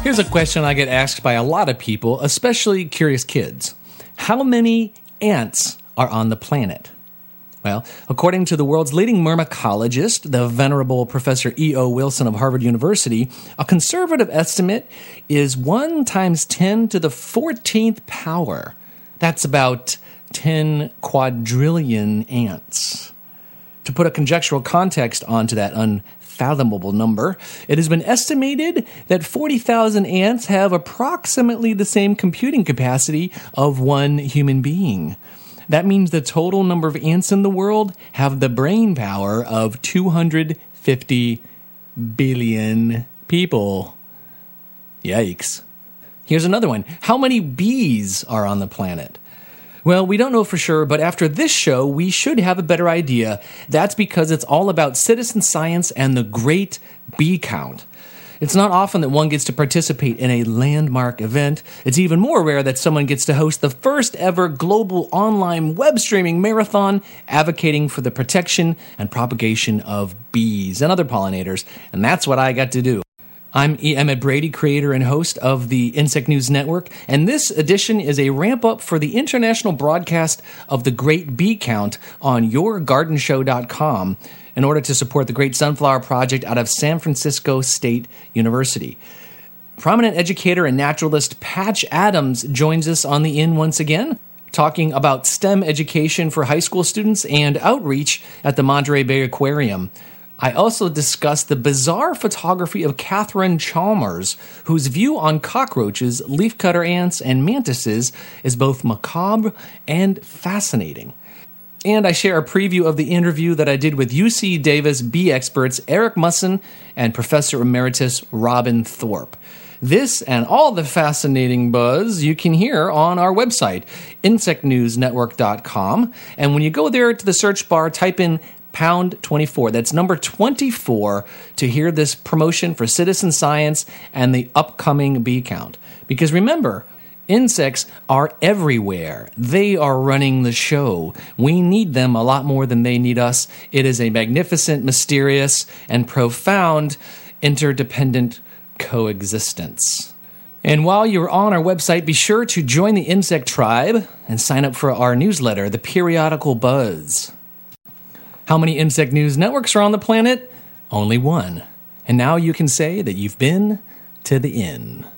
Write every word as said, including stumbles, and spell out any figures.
Here's a question I get asked by a lot of people, especially curious kids. How many ants are on the planet? Well, according to the world's leading myrmecologist, the venerable Professor E O Wilson of Harvard University, a conservative estimate is one times ten to the fourteenth power. That's about ten quadrillion ants. To put a conjectural context onto that unfathomable number, it has been estimated that forty thousand ants have approximately the same computing capacity of one human being. That means the total number of ants in the world have the brain power of two hundred fifty billion people. Yikes. Here's another one. How many bees are on the planet? Well, we don't know for sure, but after this show, we should have a better idea. That's because it's all about citizen science and the great bee count. It's not often that one gets to participate in a landmark event. It's even more rare that someone gets to host the first ever global online web streaming marathon advocating for the protection and propagation of bees and other pollinators. And that's what I got to do. I'm E. Emmett Brady, creator and host of the Insect News Network, and this edition is a ramp-up for the international broadcast of the Great Bee Count on your garden show dot com in order to support the Great Sunflower Project out of San Francisco State University. Prominent educator and naturalist Patch Adams joins us on the In once again, talking about STEM education for high school students and outreach at the Monterey Bay Aquarium. I also discussed the bizarre photography of Catherine Chalmers, whose view on cockroaches, leafcutter ants, and mantises is both macabre and fascinating. And I share a preview of the interview that I did with U C Davis bee experts Eric Musson and Professor Emeritus Robin Thorpe. This and all the fascinating buzz you can hear on our website, insect news network dot com. And when you go there to the search bar, type in pound twenty-four. That's number twenty-four to hear this promotion for citizen science and the upcoming bee count. Because remember, insects are everywhere. They are running the show. We need them a lot more than they need us. It is a magnificent, mysterious, and profound interdependent coexistence. And while you're on our website, be sure to join the insect tribe and sign up for our newsletter, The Periodical Buzz. How many insect news networks are on the planet? Only one. And now you can say that you've been to the inn.